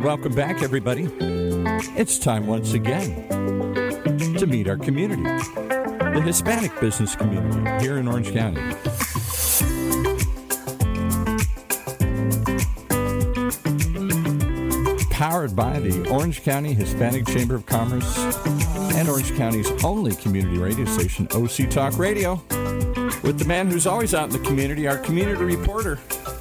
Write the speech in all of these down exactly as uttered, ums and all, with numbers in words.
welcome back, everybody. It's time once again to meet our community, the Hispanic business community here in Orange County. Powered by the Orange County Hispanic Chamber of Commerce and Orange County's only community radio station, O C Talk Radio, with the man who's always out in the community, our community reporter,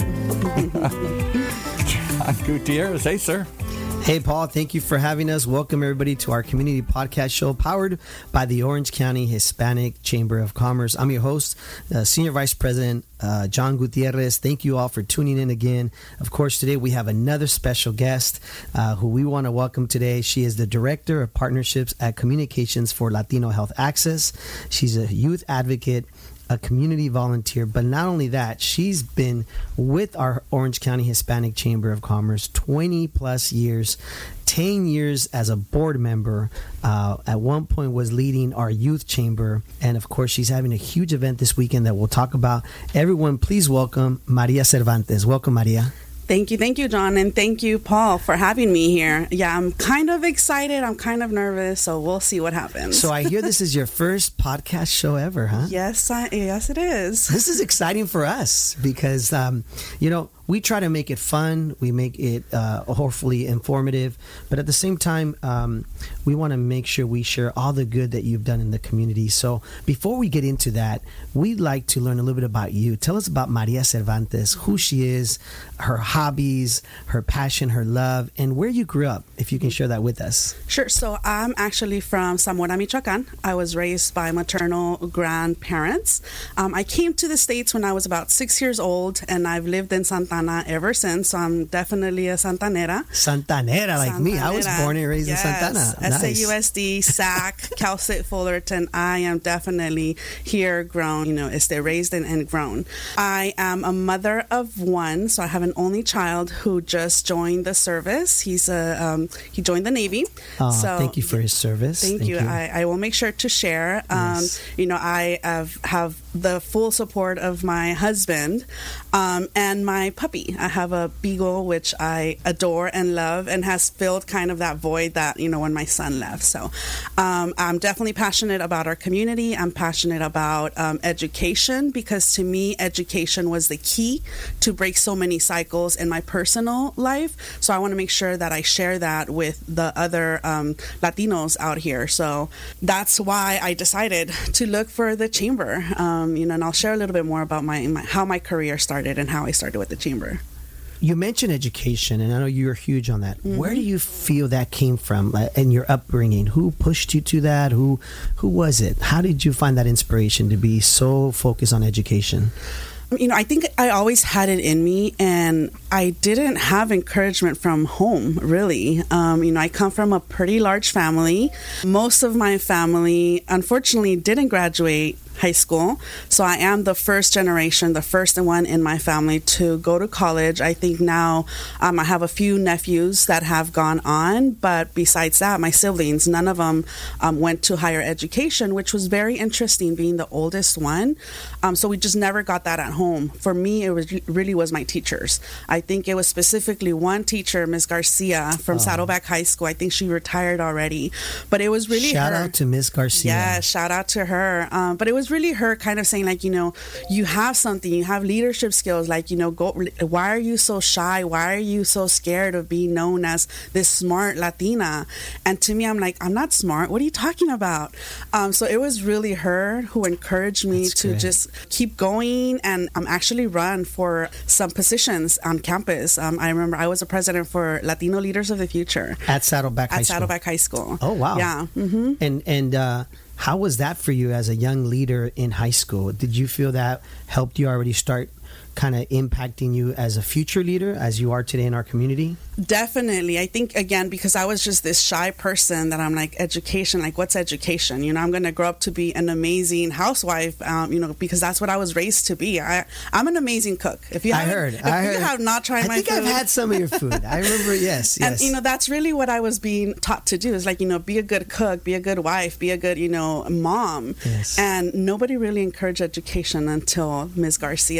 John Gutierrez. Hey, sir. Hey, Paul. Thank you for having us. Welcome, everybody, to our community podcast show powered by the Orange County Hispanic Chamber of Commerce. I'm your host, uh, Senior Vice President uh, John Gutierrez. Thank you all for tuning in again. Of course, today we have another special guest uh, who we want to welcome today. She is the Director of Partnerships at Communications for Latino Health Access. She's a youth advocate, a community volunteer, but not only that, she's been with our Orange County Hispanic Chamber of Commerce twenty plus years, ten years as a board member. Uh, at one point was leading our youth chamber, and of course she's having a huge event this weekend that we'll talk about. Everyone, please welcome Maria Cervantes. Welcome, Maria. Thank you. Thank you, John. And thank you, Paul, for having me here. Yeah, I'm kind of excited. I'm kind of nervous. So we'll see what happens. So I hear this is your first podcast show ever, huh? Yes, I, yes, it is. This is exciting for us because, um, you know, we try to make it fun. We make it uh, hopefully informative. But at the same time, um, we want to make sure we share all the good that you've done in the community. So before we get into that, we'd like to learn a little bit about you. Tell us about Maria Cervantes, who she is, her hobbies, her passion, her love, and where you grew up, if you can share that with us. Sure. So I'm actually from Zamora, Michoacan. I was raised by maternal grandparents. Um, I came to the States when I was about six years old, and I've lived in Santa Ana ever since. So I'm definitely a Santanera. Santanera, like Santanera. Me. I was born and raised yes. in Santa Ana. Nice. S A U S D, S A C, Cal State Fullerton. I am definitely here, grown, you know, este, raised and, and grown. I am a mother of one, so I have an only child who just joined the service. He's a um, he joined the Navy. Oh, so thank you for his service. Thank, thank you. you. I, I will make sure to share. Um, yes. You know, I have, have the full support of my husband um, and my puppy. I have a beagle, which I adore and love, and has filled kind of that void that, you know, when my son left. So um, I'm definitely passionate about our community. I'm passionate about um, education, because to me, education was the key to break so many cycles in my personal life. So I want to make sure that I share that with the other um, Latinos out here. So that's why I decided to look for the chamber. Um, you know, and I'll share a little bit more about my, my how my career started and how I started with the chamber. You mentioned education, and I know you're huge on that. Mm-hmm. Where do you feel that came from in your upbringing? Who pushed you to that? Who, who was it? How did you find that inspiration to be so focused on education? You know, I think I always had it in me, and I didn't have encouragement from home, really. Um, you know, I come from a pretty large family. Most of my family, unfortunately, didn't graduate high school. So I am the first generation, the first one in my family to go to college. I think now um, I have a few nephews that have gone on, but besides that, my siblings, none of them um, went to higher education, which was very interesting, being the oldest one. Um, so we just never got that at home. For me, it was really was my teachers. I think it was specifically one teacher, Miz Garcia from oh. Saddleback High School. I think she retired already, but it was really shout her. out to Miz Garcia. Yeah, shout out to her. Um, but it was really her kind of saying, like, you know, you have something, you have leadership skills, like, you know, go. Why are you so shy? Why are you so scared of being known as this smart Latina? And to me, I'm like, I'm not smart. What are you talking about? Um, so it was really her who encouraged me That's to great. just keep going, and um, actually run for some positions on campus. Um, I remember I was a president for Latino Leaders of the Future at Saddleback High at School. Saddleback High School. Oh wow! Yeah. Mm-hmm. And and uh, how was that for you as a young leader in high school? Did you feel that helped you already start kind of impacting you as a future leader as you are today in our community? Definitely. I think, again, because I was just this shy person that I'm like, education, like what's education? You know, I'm going to grow up to be an amazing housewife, um, you know, because that's what I was raised to be. I, I'm an amazing cook. If you I heard, if I you heard. have not tried I my think food. I've had some of your food. I remember, yes, yes. And, you know, that's really what I was being taught to do is like, you know, be a good cook, be a good wife, be a good, you know, mom. Yes. And nobody really encouraged education until Miz Garcia really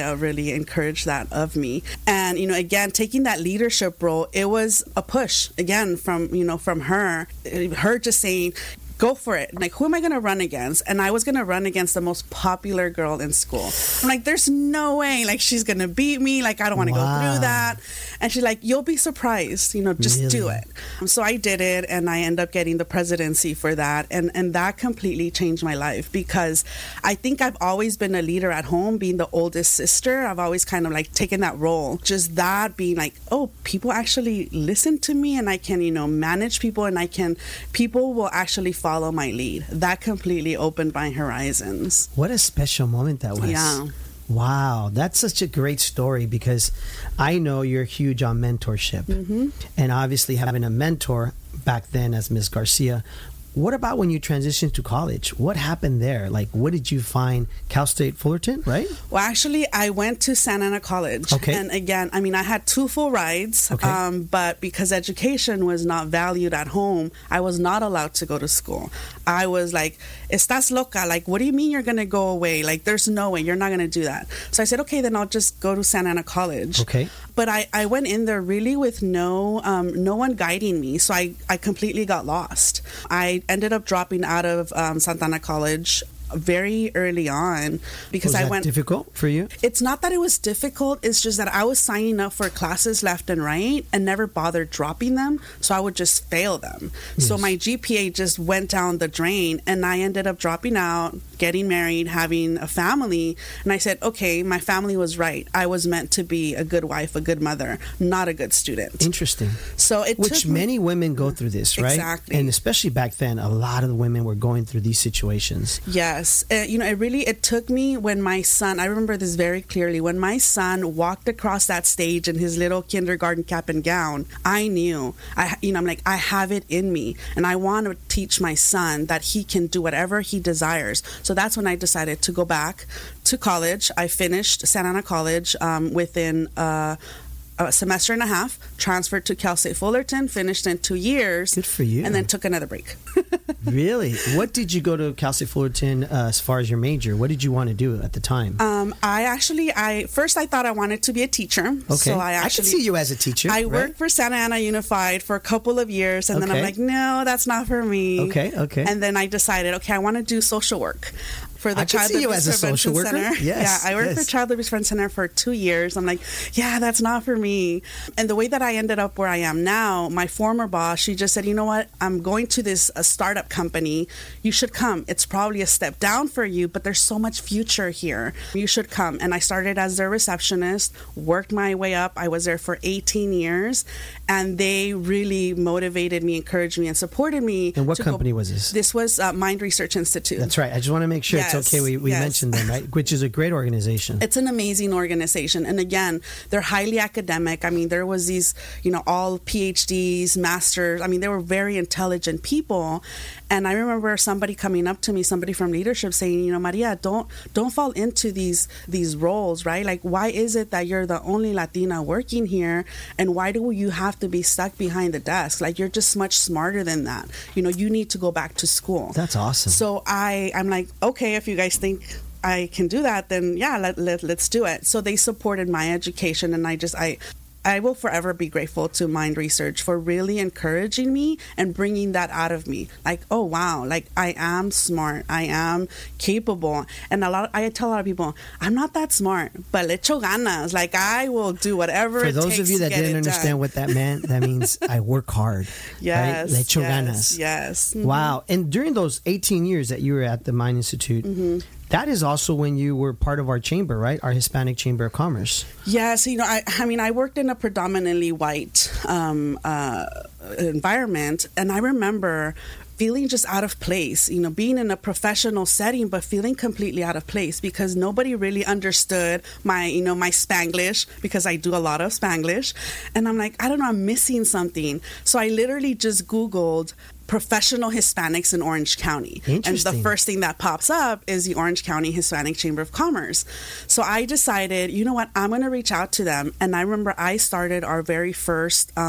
really encouraged that of me. And, you know, again, taking that leadership role, it was a push, again, from, you know, from her, her just saying, go for it. Like, who am I going to run against? And I was going to run against the most popular girl in school. I'm like, there's no way. Like, she's going to beat me. Like, I don't want to Wow. go through that. And she's like, you'll be surprised. You know, just Really? do it. So I did it, and I ended up getting the presidency for that. And, and that completely changed my life, because I think I've always been a leader at home, being the oldest sister. I've always kind of like taken that role. Just that being like, oh, people actually listen to me, and I can, you know, manage people, and I can, people will actually follow my lead. That completely opened my horizons. What a special moment that was. Yeah. Wow, that's such a great story, because I know you're huge on mentorship. Mm-hmm. And obviously having a mentor back then as Miz Garcia. What about when you transitioned to college? What happened there? Like, what did you find? Cal State Fullerton, right? Well, actually, I went to Santa Ana College. Okay. And again, I mean, I had two full rides, Okay. um, but because education was not valued at home, I was not allowed to go to school. I was like, estás loca? Like, what do you mean you're going to go away? Like, there's no way. You're not going to do that. So I said, okay, then I'll just go to Santa Ana College. Okay. But I, I went in there really with no um, no one guiding me, so I, I completely got lost. I ended up dropping out of um, Santa Ana College very early on because Was I that went. difficult for you? It's not that it was difficult. It's just that I was signing up for classes left and right and never bothered dropping them, so I would just fail them. So Yes. my G P A just went down the drain, and I ended up dropping out, getting married, having a family. And I said, okay, my family was right. I was meant to be a good wife, a good mother, not a good student. Interesting. So it Which took me- many women go through this, right? Exactly. And especially back then, a lot of the women were going through these situations. Yes. Uh, you know, it really, it took me when my son, I remember this very clearly, when my son walked across that stage in his little kindergarten cap and gown, I knew, I, you know, I'm like, I have it in me, and I want to teach my son that he can do whatever he desires. So that's when I decided to go back to college. I finished Santa Ana College um, within uh, a semester and a half, transferred to Cal State Fullerton, finished in two years. Good for you. And then took another break. Really? What did you go to Cal State Fullerton uh, as far as your major? What did you want to do at the time? Um, I actually, I first I thought I wanted to be a teacher. Okay. So I actually, I can see you as a teacher. I right? worked for Santa Ana Unified for a couple of years, and then Okay. I'm like, no, that's not for me. Okay, okay. And then I decided, okay, I want to do social work for the I can Child see you Abuse as a social Prevention worker. Center. Yes, yeah, I worked yes. for Child Abuse Prevention Center for two years. I'm like, yeah, that's not for me. And the way that I ended up where I am now, my former boss, she just said, you know what, I'm going to this a startup company. You should come. It's probably a step down for you, but there's so much future here. You should come. And I started as their receptionist, worked my way up. I was there for eighteen years, and they really motivated me, encouraged me, and supported me. And what to go- company was this? This was uh, Mind Research Institute. That's right. I just want to make sure Yes, it's okay. We, we yes. mentioned them, right? Which is a great organization. It's an amazing organization. And again, they're highly academic. I mean, there was these, you know, all P H Ds, masters. I mean, they were very intelligent people. And I remember somebody coming up to me, somebody from leadership saying, you know, Maria, don't don't fall into these these roles, right? Like, why is it that you're the only Latina working here? And why do you have to be stuck behind the desk? Like, you're just much smarter than that. You know, you need to go back to school. That's awesome. So I, I'm like, okay, if you guys think I can do that, then yeah, let, let, let's do it. So they supported my education, and I just, I, I will forever be grateful to Mind Research for really encouraging me and bringing that out of me. Like, oh wow, like I am smart, I am capable, and a lot. I tell a lot of people, I'm not that smart, but le echo ganas. Like, I will do whatever. For it those takes of you to that get didn't it understand done. what that meant, that means I work hard. Yes, right? Le echo yes, ganas. yes. Mhm. Wow. And during those eighteen years that you were at the Mind Institute, Mm-hmm. that is also when you were part of our chamber, right? Our Hispanic Chamber of Commerce. Yes, you know, I, I mean, I worked in a predominantly white um, uh, environment, and I remember feeling just out of place, you know, being in a professional setting, but feeling completely out of place because nobody really understood my, you know, my Spanglish, because I do a lot of Spanglish. And I'm like, I don't know, I'm missing something. So I literally just Googled professional Hispanics in Orange County. And the Interesting. first thing that pops up is the Orange County Hispanic Chamber of Commerce. So I decided, you know what, I'm going to reach out to them. And I remember I started our very first um,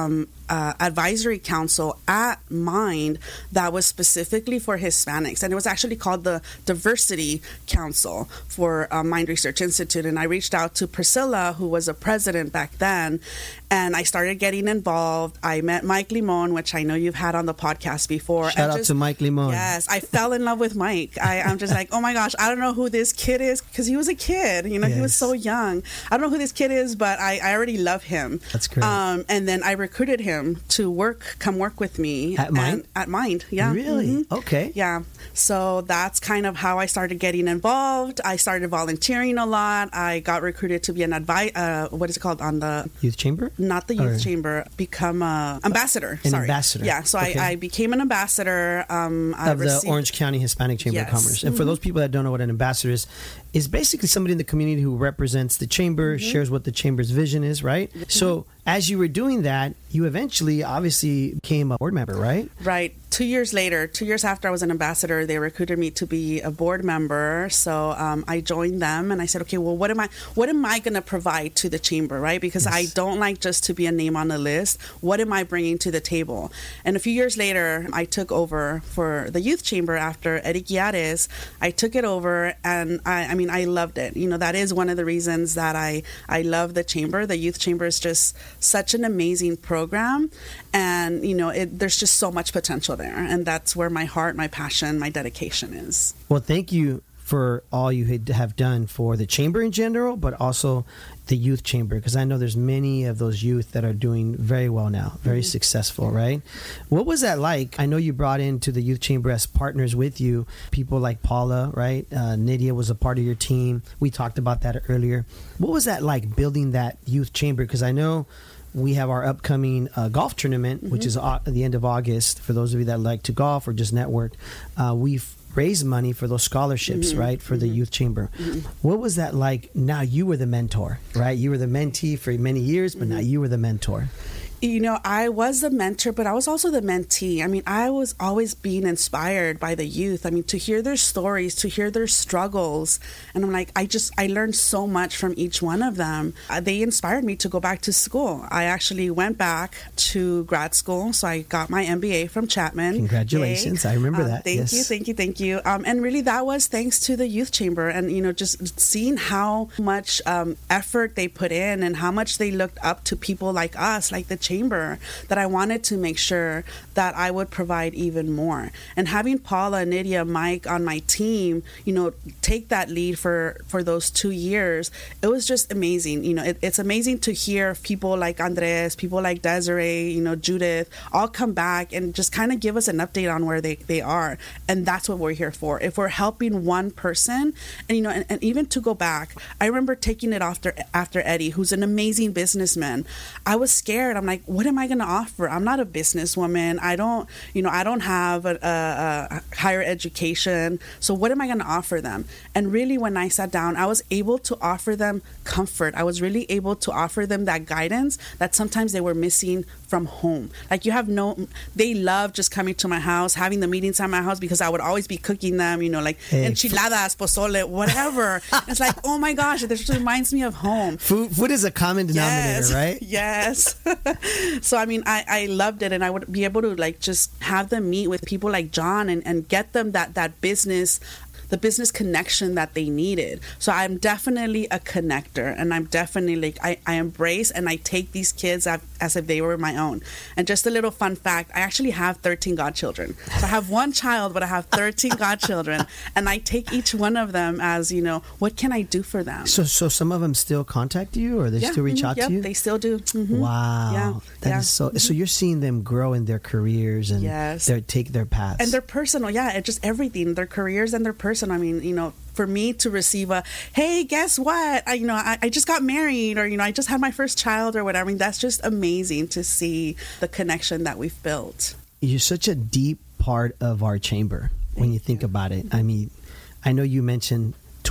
uh, advisory council at Mind that was specifically for Hispanics, and it was actually called the Diversity Council for uh, Mind Research Institute. And I reached out to Priscilla, who was a president back then, and I started getting involved. I met Mike Limon, which I know you've had on the podcast before. Shout out just, to Mike Limon. Yes, I fell in love with Mike. I, I'm just like, oh my gosh, I don't know who this kid is, because he was a kid. You know, yes. He was so young. I don't know who this kid is, but I, I already love him. That's great. Um, and then I recruited him to work, come work with me at Mind. At Mind, yeah. Really? Mm-hmm. Okay. Yeah. So that's kind of how I started getting involved. I started volunteering a lot. I got recruited to be an advice. Uh, what is it called on the youth chamber? Not the youth or? chamber. Become a ambassador. An Sorry. ambassador. Yeah. So okay. I, I became an ambassador um, of the received, Orange County Hispanic Chamber yes. of Commerce. And mm-hmm. for those people that don't know what an ambassador is, is basically somebody in the community who represents the chamber, mm-hmm. shares what the chamber's vision is, right? Mm-hmm. So as you were doing that, you eventually obviously became a board member, right? Right. Two years later, two years after I was an ambassador, they recruited me to be a board member. So um, I joined them, and I said, okay, well, what am I, what am I going to provide to the chamber, right? Because yes. I don't like just to be a name on the list. What am I bringing to the table? And a few years later, I took over for the youth chamber after Eddie Guiares. I took it over, and I, I mean, I loved it. You know, that is one of the reasons that I, I love the chamber. The youth chamber is just such an amazing program, and you know, it, there's just so much potential there. And that's where my heart, my passion, my dedication is. Well, thank you for all you have done for the chamber in general, but also the youth chamber, because I know there's many of those youth that are doing very well now, very mm-hmm. successful, right? What was that like? I know you brought into the youth chamber as partners with you people like Paula, right? Uh, Nydia was a part of your team. We talked about that earlier. What was that like, building that youth chamber? Because I know we have our upcoming uh, golf tournament, mm-hmm. which is au- at the end of August. For those of you that like to golf or just network, uh, we've raised money for those scholarships, mm-hmm. right, for mm-hmm. the youth chamber. Mm-hmm. What was that like? Now you were the mentor, right? You were the mentee for many years, but mm-hmm. now you were the mentor. You know, I was the mentor, but I was also the mentee. I mean, I was always being inspired by the youth. I mean, to hear their stories, to hear their struggles. And I'm like, I just, I learned so much from each one of them. Uh, they inspired me to go back to school. I actually went back to grad school. So I got my M B A from Chapman. Congratulations. Yay. I remember um, that. Thank yes. you, thank you, thank you. Um, and really that was thanks to the youth chamber, and, you know, just seeing how much um, effort they put in and how much they looked up to people like us, like the chamber, that I wanted to make sure that I would provide even more. And having Paula, Nydia, Mike on my team, you know, take that lead for, for those two years, it was just amazing. You know, it, it's amazing to hear people like Andres, people like Desiree, you know, Judith, all come back and just kind of give us an update on where they, they are. And that's what we're here for. If we're helping one person, and, you know, and, and even to go back, I remember taking it after, after Eddie, who's an amazing businessman. I was scared. I'm like, what am I going to offer? I'm not a businesswoman. I don't, you know, I don't have a, a, a higher education. So what am I going to offer them? And really, when I sat down, I was able to offer them comfort. I was really able to offer them that guidance that sometimes they were missing from home. Like, you have no, they love just coming to my house, having the meetings at my house, because I would always be cooking them, you know, like hey, enchiladas, pozole, whatever. It's like, oh my gosh, this reminds me of home. Food, food is a common denominator, yes, right? Yes. So, I mean, I, I loved it, and I would be able to like just have them meet with people like John and, and get them that, that business the business connection that they needed. So I'm definitely a connector, and I'm definitely like, I, I embrace and I take these kids as, as if they were my own. And just a little fun fact, I actually have thirteen godchildren. So I have one child, but I have thirteen godchildren, and I take each one of them as, you know, what can I do for them? So so some of them still contact you, or they yeah, still reach mm-hmm, out yep, to you? They still do. Mm-hmm. Wow. Yeah, that yeah. is so so you're seeing them grow in their careers and yes. their take their paths. And their personal, yeah, it just everything, their careers and their personal. I mean, you know, for me to receive a, hey, guess what? I, you know, I, I just got married, or, you know, I just had my first child or whatever. I mean, that's just amazing to see the connection that we've built. You're such a deep part of our chamber when you think you. about it. Mm-hmm. I mean, I know you mentioned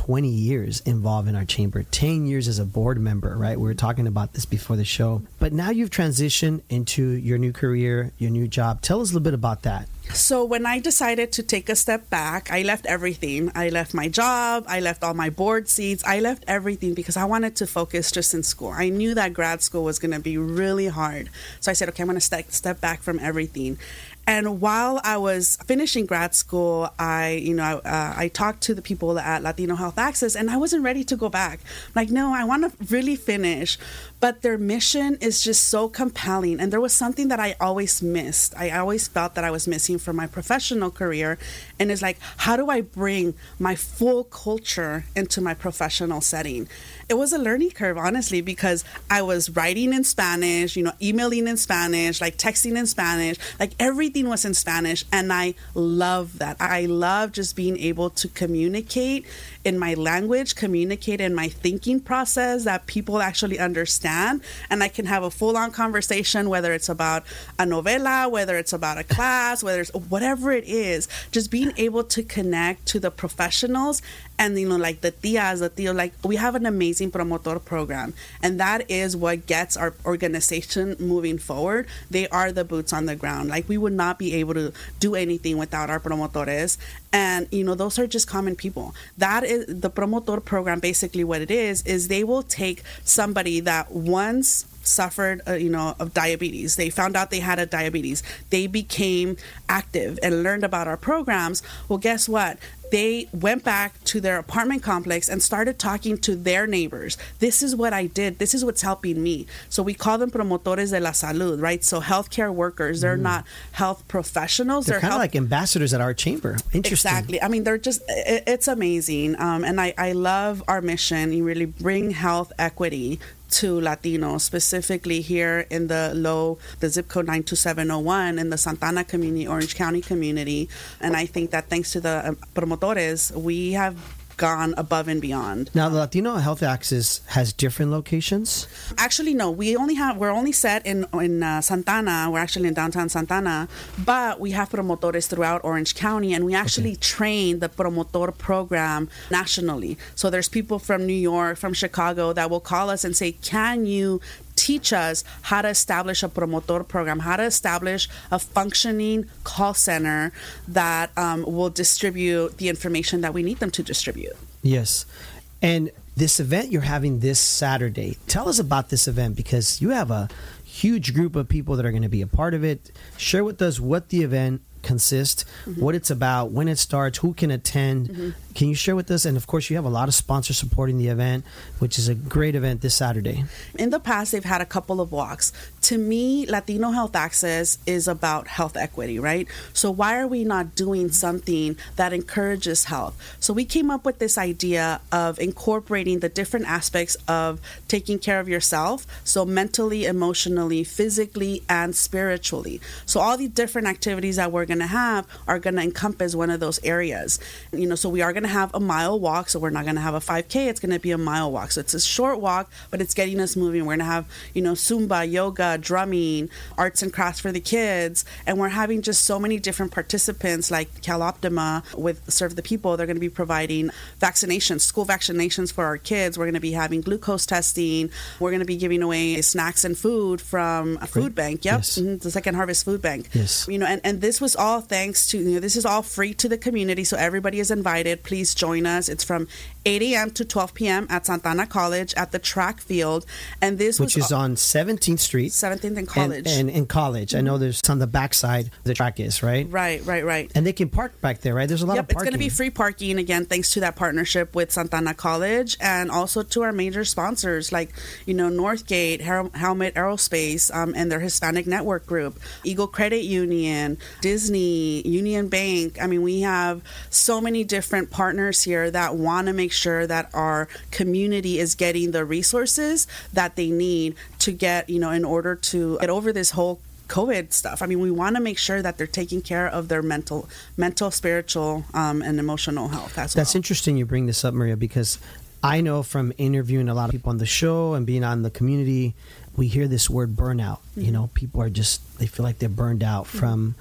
twenty years involved in our chamber, ten years as a board member, right? We were talking about this before the show. But now you've transitioned into your new career, your new job. Tell us a little bit about that. So when I decided to take a step back, I left everything. I left my job. I left all my board seats. I left everything because I wanted to focus just in school. I knew that grad school was going to be really hard. So I said, okay, I'm going to step, step back from everything. And while I was finishing grad school, I, you know, uh, I talked to the people at Latino Health Access, and I wasn't ready to go back. Like, no, I want to really finish. But their mission is just so compelling. And there was something that I always missed. I always felt that I was missing from my professional career. And it's like, how do I bring my full culture into my professional setting? It was a learning curve, honestly, because I was writing in Spanish, you know, emailing in Spanish, like texting in Spanish, like everything was in Spanish. And I love that. I love just being able to communicate in my language, communicate in my thinking process that people actually understand. And I can have a full-on conversation, whether it's about a novela, whether it's about a class, whether it's whatever it is, just being able to connect to the professionals. And, you know, like the tias, the tio, like we have an amazing promotor program. And that is what gets our organization moving forward. They are the boots on the ground. Like we would not be able to do anything without our promotores. And, you know, those are just common people. That is the promotor program. Basically what it is, is they will take somebody that once suffered, uh, you know, of diabetes. They found out they had a diabetes. They became active and learned about our programs. Well, guess what? They went back to their apartment complex and started talking to their neighbors. This is what I did. This is what's helping me. So we call them promotores de la salud, right? So healthcare workers. They're mm. not health professionals. They're, they're kind health- of like ambassadors at our chamber. Interesting. Exactly. I mean, they're just, it, it's amazing. Um, and I, I love our mission. You really bring health equity to Latinos, specifically here in the low, the zip code nine two seven oh one in the Santa Ana community, Orange County community. And I think that thanks to the promotores, we have gone above and beyond. Now, the Latino Health Access has different locations? Actually, no. We only have, we're only set in in uh, Santa Ana. We're actually in downtown Santa Ana, but we have promotores throughout Orange County, and we actually okay. train the promotor program nationally. So there's people from New York, from Chicago that will call us and say, can you teach us how to establish a promotor program, how to establish a functioning call center that um, will distribute the information that we need them to distribute. Yes. And this event you're having this Saturday, tell us about this event, because you have a huge group of people that are going to be a part of it. Share with us what the event consists, mm-hmm. what it's about, when it starts, who can attend. Mm-hmm. Can you share with us? And of course, you have a lot of sponsors supporting the event, which is a great event this Saturday. In the past, they've had a couple of walks. To me, Latino Health Access is about health equity, right? So why are we not doing something that encourages health? So we came up with this idea of incorporating the different aspects of taking care of yourself, so mentally, emotionally, physically, and spiritually. So all the different activities that we're going to have are going to encompass one of those areas. You know, so we are going to have a mile walk, so we're not going to have a five K, it's going to be a mile walk. So it's a short walk, but it's getting us moving. We're going to have, you know, Zumba, yoga, drumming, arts and crafts for the kids, and we're having just so many different participants like CalOptima with Serve the People. They're going to be providing vaccinations, school vaccinations for our kids. We're going to be having glucose testing. We're going to be giving away snacks and food from a food bank. Yep, yes. mm-hmm. the Second Harvest Food Bank. Yes. You know, and, and this was all thanks to, you know, this is all free to the community, so everybody is invited. Please join us. It's from eight a.m. to twelve p.m. at Santa Ana College at the track field. And this Which was is on seventeenth Street. seventeenth and College. And, and in College. Mm-hmm. I know there's on the backside the track is, right? Right, right, right. And they can park back there, right? There's a lot yep, of parking. It's going to be free parking, again, thanks to that partnership with Santa Ana College, and also to our major sponsors like, you know, Northgate, Hel- Helmet Aerospace, um, and their Hispanic Network Group, Eagle Credit Union, Disney, Union Bank. I mean, we have so many different partners here that want to make sure that our community is getting the resources that they need to get, you know, in order to get over this whole COVID stuff. I mean, we want to make sure that they're taking care of their mental, mental, spiritual, um, and emotional health as well. That's interesting you bring this up, Maria, because I know from interviewing a lot of people on the show and being on the community, we hear this word burnout. Mm-hmm. You know, people are just, they feel like they're burned out mm-hmm. from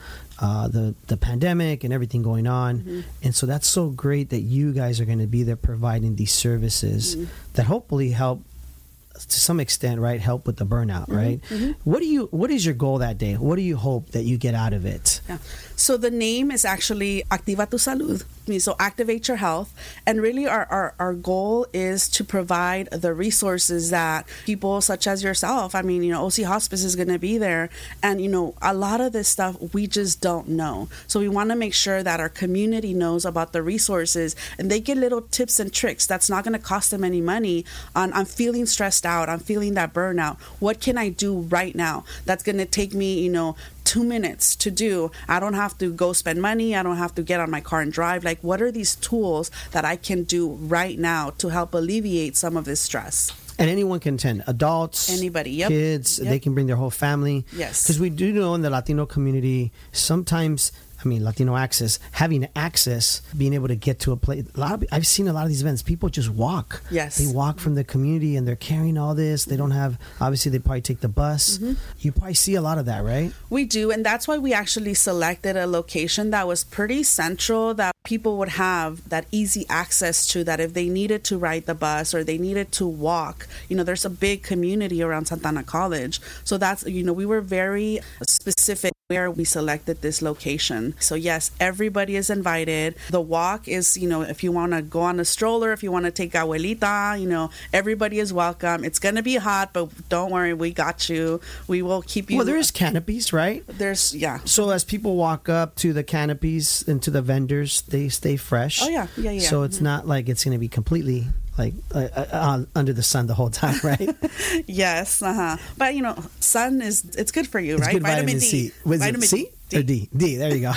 uh, the the pandemic and everything going on, mm-hmm. and so that's so great that you guys are going to be there providing these services mm-hmm. that hopefully help to some extent, right, help with the burnout, mm-hmm. right? Mm-hmm. What do you? What is your goal that day? What do you hope that you get out of it? Yeah. So the name is actually Activa tu Salud. So activate your health. And really our, our, our goal is to provide the resources that people such as yourself, I mean, you know, O C Hospice is going to be there. And, you know, a lot of this stuff we just don't know. So we want to make sure that our community knows about the resources and they get little tips and tricks. That's not going to cost them any money on, I'm feeling stressed out. I'm feeling that burnout. What can I do right now? That's going to take me, you know, two minutes to do. I don't have to go spend money. I don't have to get on my car and drive. Like, what are these tools that I can do right now to help alleviate some of this stress? And anyone can attend. Adults, anybody, yep. kids, yep. they can bring their whole family. Yes. Because we do know in the Latino community, sometimes, I mean, Latino access, having access, being able to get to a place. A lot of, I've seen a lot of these events. People just walk. Yes. They walk from the community and they're carrying all this. They don't have, obviously, they probably take the bus. Mm-hmm. You probably see a lot of that, right? We do. And that's why we actually selected a location that was pretty central, that people would have that easy access to, that if they needed to ride the bus or they needed to walk, you know, there's a big community around Santa Ana College. So that's, you know, we were very specific where we selected this location. So yes, everybody is invited. The walk is, you know, if you want to go on a stroller, if you want to take abuelita, you know, everybody is welcome. It's going to be hot, but don't worry, we got you. We will keep you. Well, there is canopies, right? There's, yeah. So as people walk up to the canopies and to the vendors, they stay fresh. Oh, yeah, yeah, yeah. So it's mm-hmm. not like it's going to be completely like uh, uh, under the sun the whole time, right? Yes, uh-huh. But, you know, sun is, it's good for you, it's right? Good vitamin, vitamin D. C. Was vitamin it C? D. Or D? D, there you go.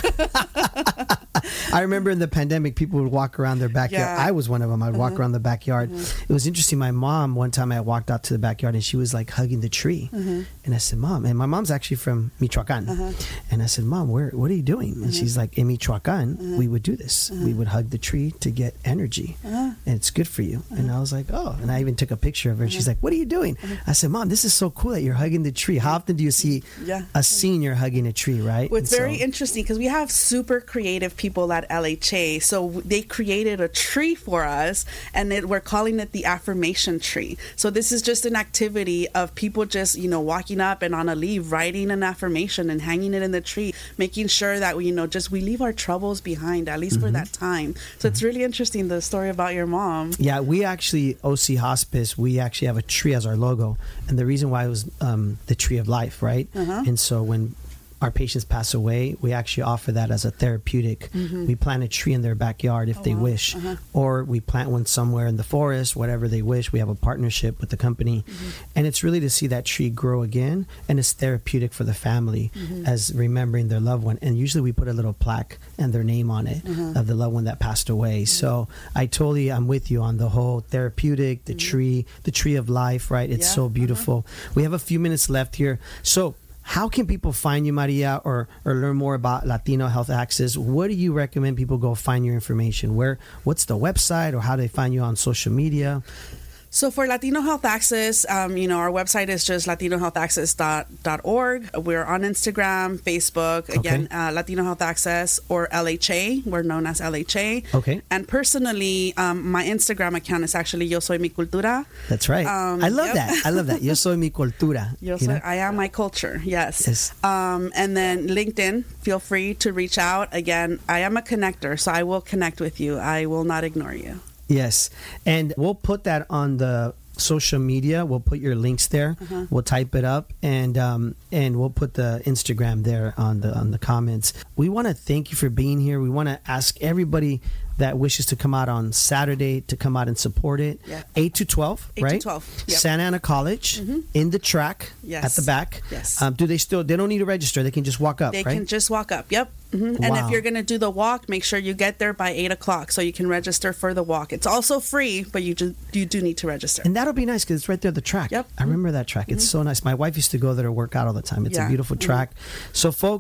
I remember in the pandemic, people would walk around their backyard. Yeah. I was one of them. I'd uh-huh. walk around the backyard. Uh-huh. It was interesting. My mom, one time I walked out to the backyard and she was like hugging the tree. Uh-huh. And I said, Mom, and my mom's actually from Michoacan. Uh-huh. And I said, Mom, where, what are you doing? And uh-huh. she's like, in Michoacan, uh-huh. we would do this. Uh-huh. We would hug the tree to get energy. Uh-huh. And it's good for you. Uh-huh. And I was like, oh. And I even took a picture of her. And uh-huh. she's like, what are you doing? Uh-huh. I said, Mom, this is so cool that you're hugging the tree. How often do you see yeah. a senior hugging a tree, right? Well, it's and very so, interesting because we have super creative people at L H A. So they created a tree for us, and it, we're calling it the affirmation tree. So this is just an activity of people just, you know, walking up and on a leaf, writing an affirmation and hanging it in the tree, making sure that we, you know, just we leave our troubles behind, at least mm-hmm. for that time. So mm-hmm. it's really interesting, the story about your mom. Yeah, we actually, O C Hospice, we actually have a tree as our logo. And the reason why it was um, the tree of life, right? Uh-huh. And so when our patients pass away, we actually offer that as a therapeutic. Mm-hmm. We plant a tree in their backyard if oh, they wow. wish, uh-huh. or we plant one somewhere in the forest, whatever they wish. We have a partnership with the company, mm-hmm. and it's really to see that tree grow again, and it's therapeutic for the family mm-hmm. as remembering their loved one. And usually we put a little plaque and their name on it uh-huh. of the loved one that passed away. Mm-hmm. So I totally, I'm with you on the whole therapeutic, the mm-hmm. tree, the tree of life, right? It's yeah. so beautiful. Uh-huh. We have a few minutes left here. So how can people find you, Maria, or, or learn more about Latino Health Access? What do you recommend people go find your information? Where, what's the website, or how do they find you on social media? So for Latino Health Access, um, you know, our website is just latino health access dot org. We're on Instagram, Facebook, again, okay. uh, Latino Health Access, or L H A. We're known as L H A. Okay. And personally, um, my Instagram account is actually Yo Soy Mi Cultura. That's right. Um, I love yep. that. I love that. Yo Soy Mi Cultura. Yo soy, I am my culture. Yes. yes. Um, and then LinkedIn, feel free to reach out. Again, I am a connector, so I will connect with you. I will not ignore you. Yes. And we'll put that on the social media. We'll put your links there. Uh-huh. We'll type it up, and um, and we'll put the Instagram there on the on the comments. We want to thank you for being here. We want to ask everybody that wishes to come out on Saturday to come out and support it. Yeah. eight to twelve, eight right? eight to twelve. Yep. Santa Ana College, mm-hmm. in the track, yes. at the back. Yes. Um, do they still, they don't need to register. They can just walk up, They right? can just walk up, yep. Mm-hmm. And Wow. if you're going to do the walk, make sure you get there by eight o'clock so you can register for the walk. It's also free, but you just, you do need to register. And that'll be nice because it's right there at the track. Yep. I remember that track. It's mm-hmm. so nice. My wife used to go there to work out all the time. It's Yeah. a beautiful Mm-hmm. track. So, folks,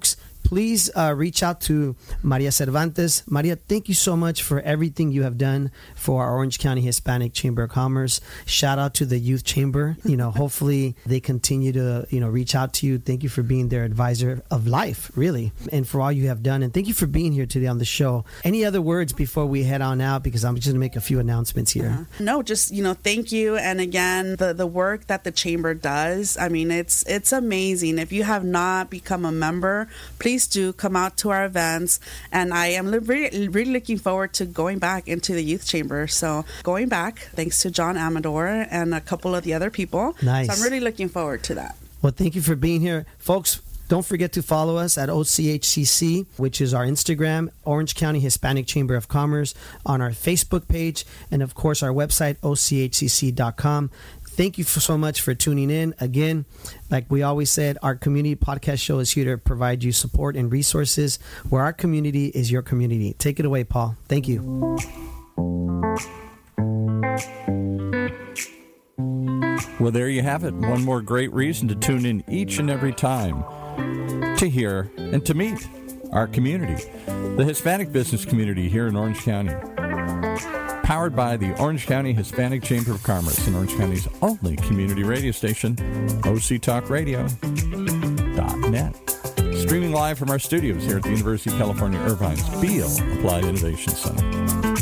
please uh, reach out to Maria Cervantes. Maria, thank you so much for everything you have done for our Orange County Hispanic Chamber of Commerce. Shout out to the Youth Chamber. You know, hopefully they continue to, you know, reach out to you. Thank you for being their advisor of life, really, and for all you have done. And thank you for being here today on the show. Any other words before we head on out? Because I'm just going to make a few announcements here. Uh, no, just, you know, thank you. And again, the, the work that the Chamber does, I mean, it's, it's amazing. If you have not become a member, please do come out to our events. And I am really, really looking forward to going back into the Youth Chamber. So going back, thanks to John Amador and a couple of the other people. Nice. So I'm really looking forward to that. Well, thank you for being here. Folks, don't forget to follow us at O C H C C, which is our Instagram, Orange County Hispanic Chamber of Commerce, on our Facebook page, and of course our website, O C H C C dot com. Thank you for so much for tuning in. Again, like we always said, our community podcast show is here to provide you support and resources where our community is your community. Take it away, Paul. Thank you. Well, there you have it. One more great reason to tune in each and every time to hear and to meet our community, the Hispanic business community here in Orange County. Powered by the Orange County Hispanic Chamber of Commerce and Orange County's only community radio station, O C Talk Radio dot net. Streaming live from our studios here at the University of California, Irvine's Beale Applied Innovation Center.